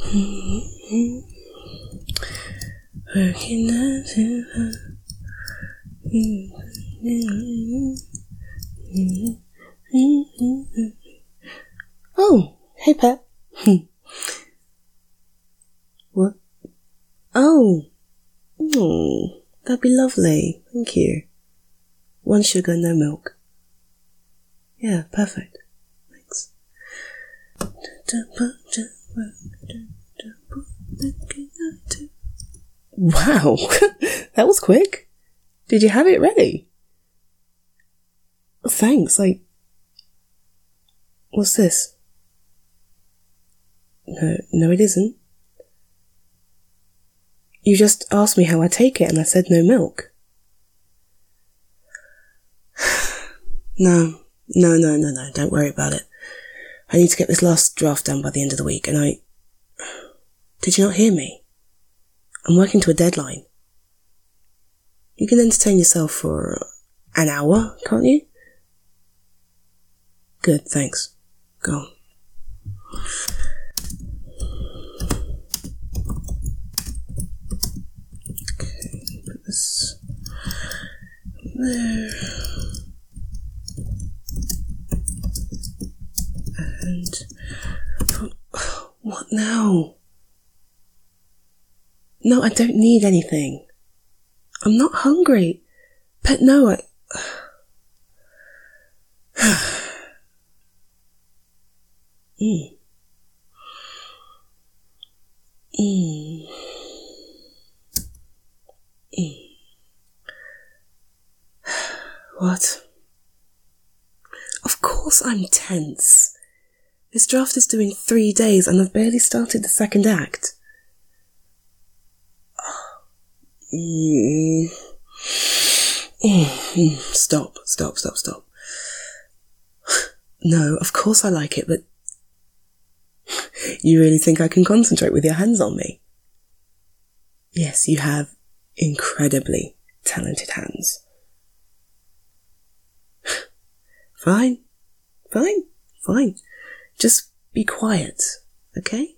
Working out to her. Oh, hey Pet. What? Oh, that'd be lovely. Thank you. 1 sugar, no milk. Yeah, perfect. Thanks. Wow, that was quick. Did you have it ready? Thanks, what's this? No it isn't. You just asked me how I take it and I said no milk. No, don't worry about it. I need to get this last draft done by the end of the week, and Did you not hear me? I'm working to a deadline. You can entertain yourself for an hour, can't you? Good, thanks. Go on. Okay, put this there. And... what now? No, I don't need anything. I'm not hungry. Pet, no, What? Of course I'm tense. This draft is due in 3 days and I've barely started the second act. Stop. No, of course I like it, but you really think I can concentrate with your hands on me? Yes, you have incredibly talented hands. Fine. Just be quiet, okay?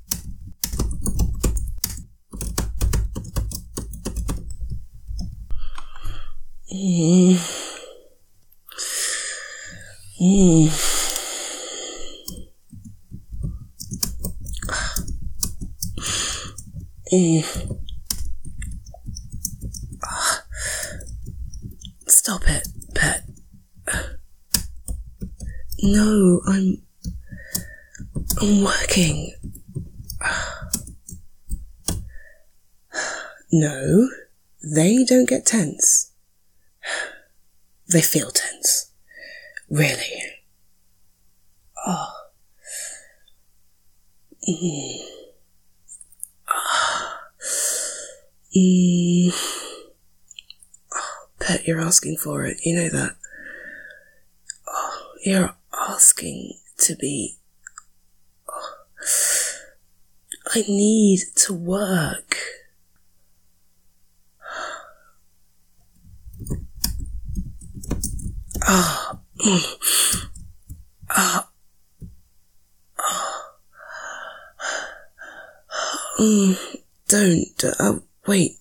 Stop it, Pet. No, I'm working. No, they don't get tense. They feel tense. Really. Oh. Pet, you're asking for it. You know that. Oh, you're asking to be... Oh. I need to work. Don't. Wait.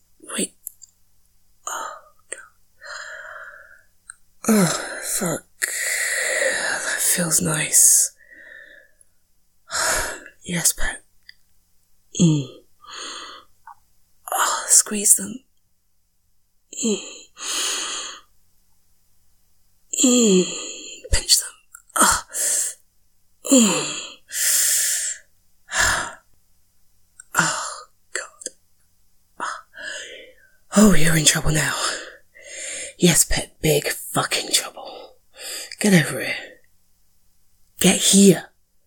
Oh, fuck. That feels nice. Yes, Pet. Squeeze them. Pinch them. Oh, God. Oh, you're in trouble now. Yes, Pet, big fucking trouble. Get over here. Get here.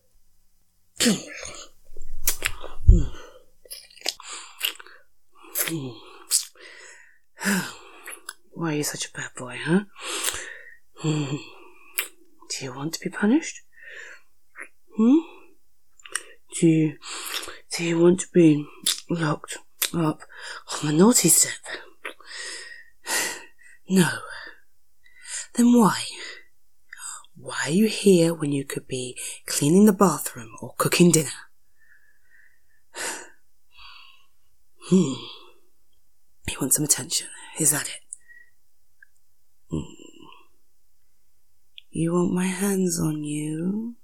Why are you such a bad boy, huh? Do you want to be punished? Do you want to be locked up on the naughty step? No. Then why? Why are you here when you could be cleaning the bathroom or cooking dinner? You want some attention, is that it? You want my hands on you?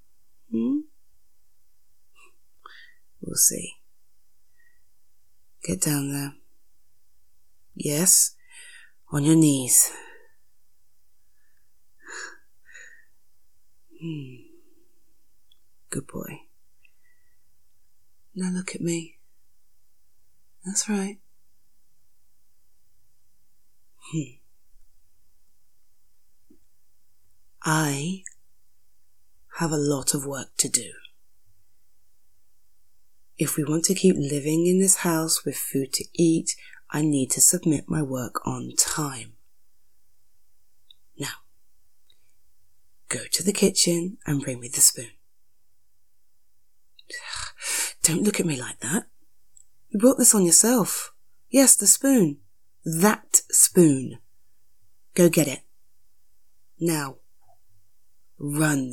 We'll see. Get down there. Yes, on your knees. Good boy. Now look at me. That's right. I have a lot of work to do. If we want to keep living in this house with food to eat, I need to submit my work on time. Now, go to the kitchen and bring me the spoon. Don't look at me like that. You brought this on yourself. Yes, the spoon. That spoon. Go get it. Now. Run.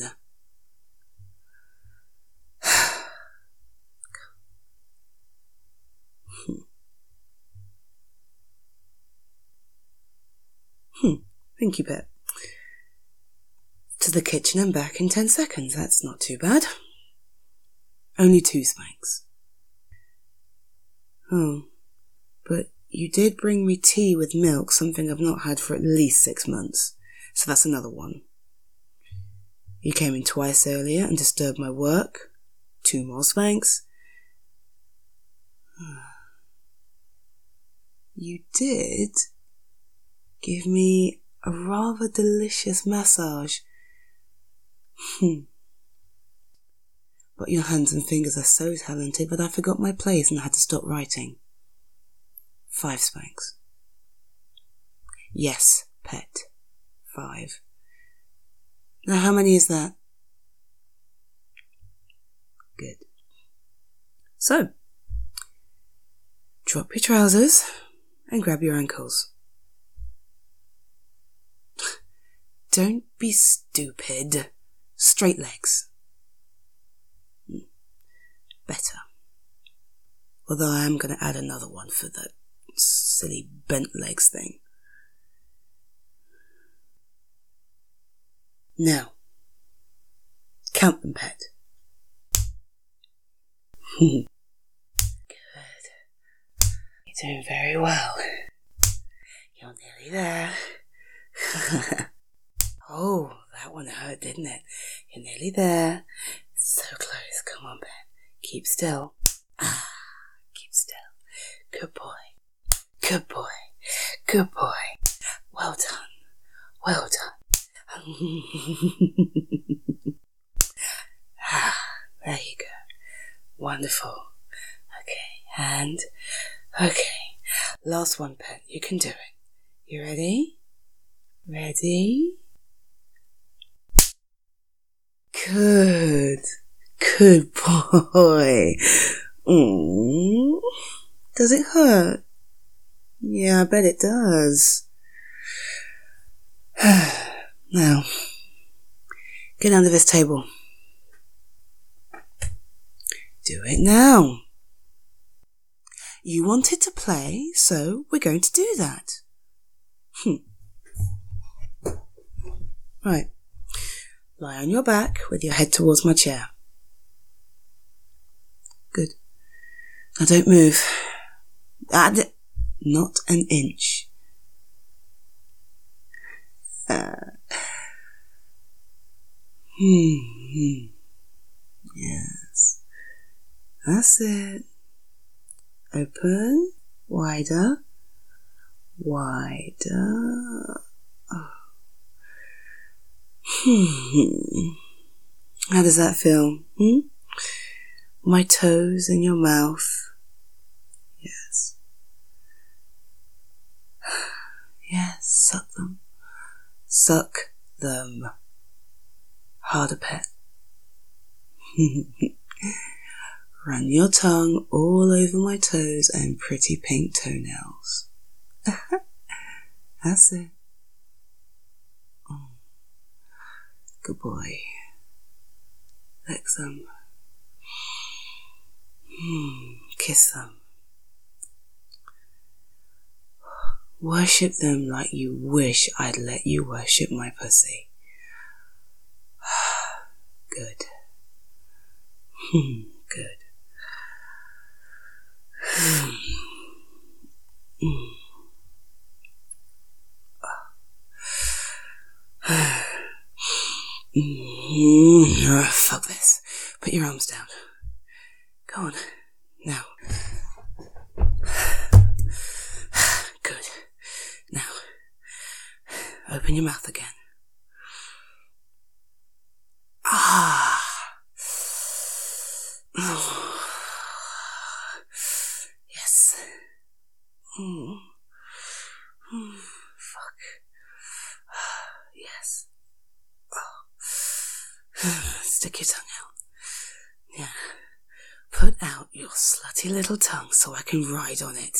Thank you, Pet. To the kitchen and back in 10 seconds. That's not too bad. Only 2 spanks. Oh, but you did bring me tea with milk, something I've not had for at least 6 months. So that's another 1. You came in twice earlier and disturbed my work. 2 more spanks. You did give me a rather delicious massage. But your hands and fingers are so talented that I forgot my place and I had to stop writing. 5 spanks. Yes, Pet. 5. Now how many is that? Good. So, drop your trousers and grab your ankles. Don't be stupid. Straight legs. Better. Although I am going to add another one for that silly bent legs thing. Now, count them, Pet. Good. You're doing very well. You're nearly there. Oh, that one hurt, didn't it? You're nearly there. It's so close. Come on, Pet. Keep still. Keep still. Good boy. Good boy. Good boy. Well done. Well done. There you go. Wonderful. Okay, and okay. Last one, Pet. You can do it. You ready? Ready? Good. Good boy. Does it hurt? Yeah, I bet it does. Now, get under this table. Do it now. You wanted to play, so we're going to do that. Right. Lie on your back with your head towards my chair. Good. Now don't move. Not an inch. Yes. That's it. Open. Wider. Wider. How does that feel? My toes in your mouth. Yes. Yes, suck them. Suck them. Harder, Pet. Run your tongue all over my toes and pretty pink toenails. That's it. Oh. Good boy. Lick them. Kiss them. Worship them like you wish I'd let you worship my pussy. Good. Good. Fuck this. Put your arms down. Go on. Now. Good. Now. Open your mouth again. Yes. Fuck. Yes. Stick your tongue out. Yeah. Put out your slutty little tongue so I can ride on it.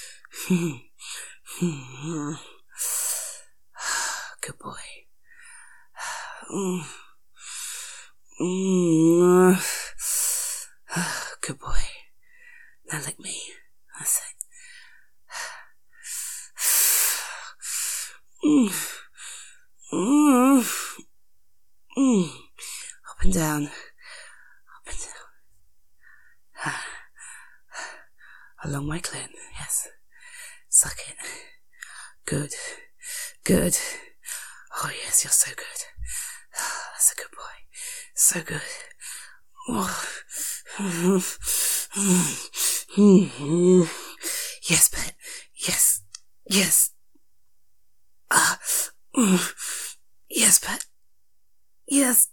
Good boy. Good boy. Now lick me. That's it. Up and down. Up and down. Along my chin. Yes. Suck it. Good. Good. Oh yes, you're so good. That's a good boy. So good. Oh. Yes, pet. Yes. Yes. Yes, pet. Yes.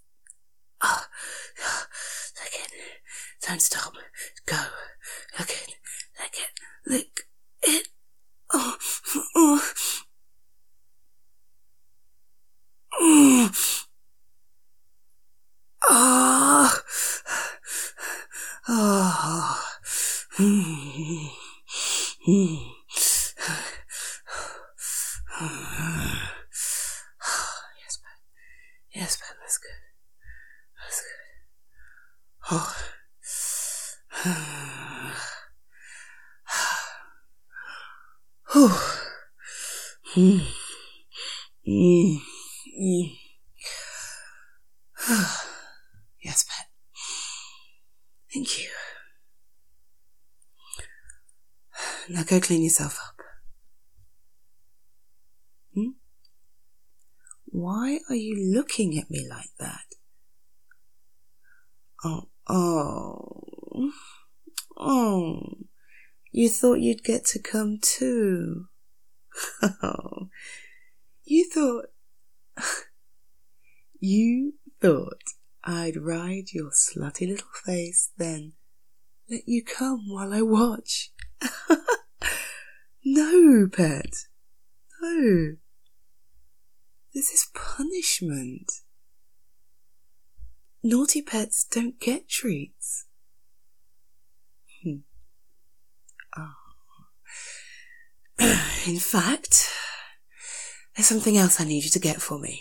Lick it. Don't stop. Go. Lick it. Lick it. Lick it. Oh. Yes, pet. Yes, pet. That's good. That's good. Oh. Yes, pet. Thank you. Now go clean yourself up. Why are you looking at me like that? Oh, you thought you'd get to come too. You thought I'd ride your slutty little face, then let you come while I watch. No, pet. No. This is punishment. Naughty pets don't get treats. In fact, there's something else I need you to get for me.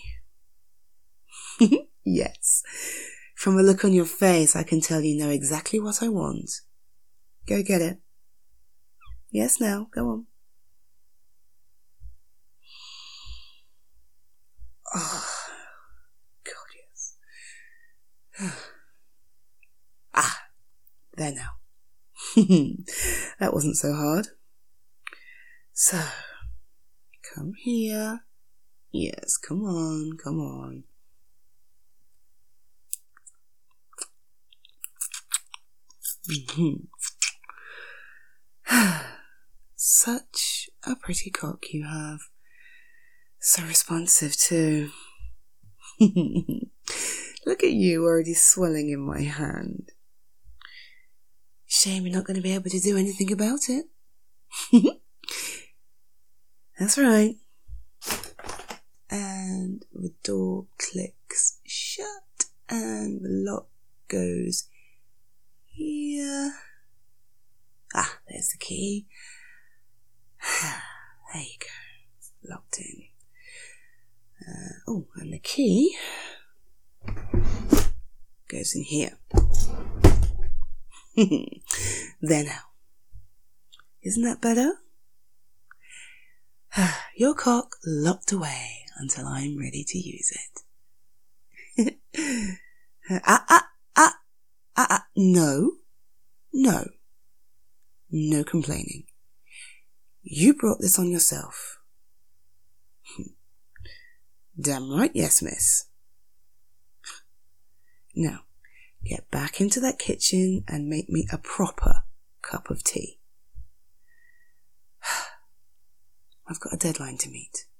Yes. From a look on your face, I can tell you know exactly what I want. Go get it. Yes, now, go on. Oh, God, yes. There now. That wasn't so hard. So, come here. Yes, come on, come on. Such a pretty cock you have. So responsive too. Look at you already swelling in my hand. Shame you're not going to be able to do anything about it. That's right. And the door clicks shut and the lock goes here. There's the key. There you go. Locked in. And the key goes in here. There now. Isn't that better? Your cock locked away until I'm ready to use it. No complaining. You brought this on yourself. Damn right, yes, miss. Now, get back into that kitchen and make me a proper cup of tea. I've got a deadline to meet.